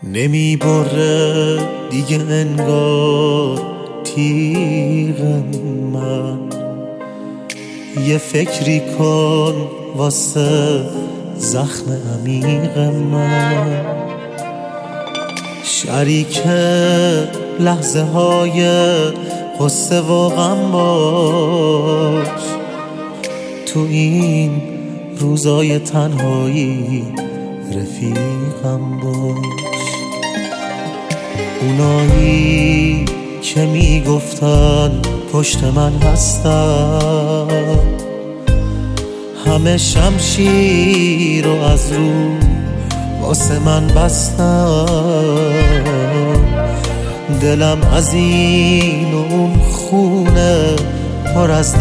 نمی بره دیگه انگار تیغ من. یه فکری کن واسه زخم عمیق من. شریک لحظه های غصه و غم باش، تو این روزای تنهایی رفیقم باش. اونایی که میگفتن پشت من هستن، همه شمشیر رو از رو واسه من بستن. دلم از این و اون خونه پر از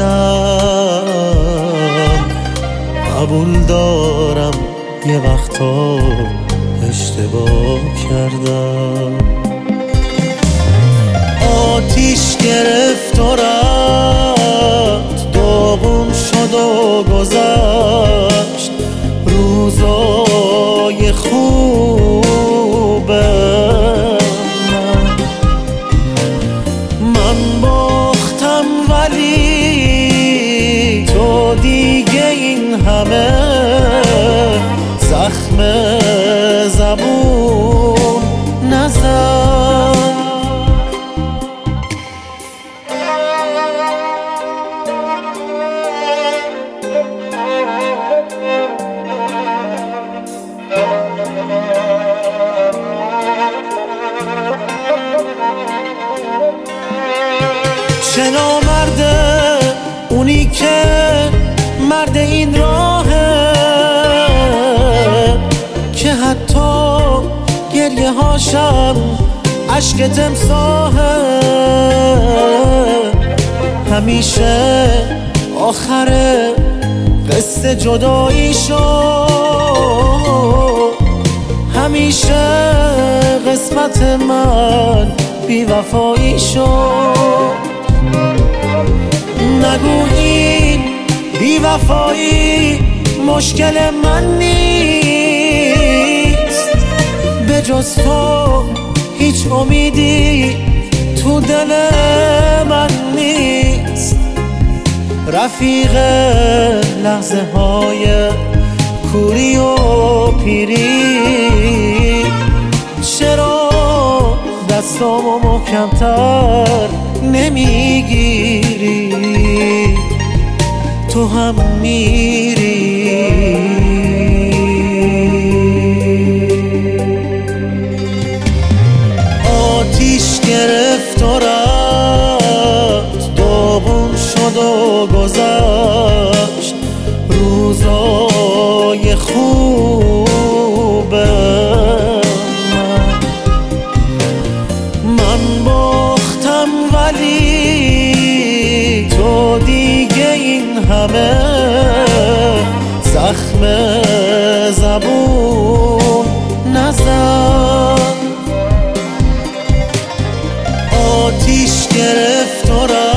دردم. قبول دارم یه وقتا اشتباه کردم. آتیش گرفت و رفت، داغون شد و گذشت روزای خوب من باختم، ولی تو دیگه این همه زخم زبون نزن. چه نامرده اونی که مرد این راهه، که حتی گریه هاشم عشق تمساحه. همیشه آخر قصه جدایی شد، همیشه قسمت من بی‌وفایی شد. نگو این بی‌وفایی مشکل من نیست، به جز تو هیچ امیدی تو دل من نیست. رفیق لحظه های کوری و پیری، چرا دستامو محکم‌تر نمیگیری؟ تو هم میری. آتیش گرفت و رفت، داغون شد و گذشت روزای خوب من باختم، ولی تو دیگه این همه زخم زبون نزن. آتیش گرفت و رفت،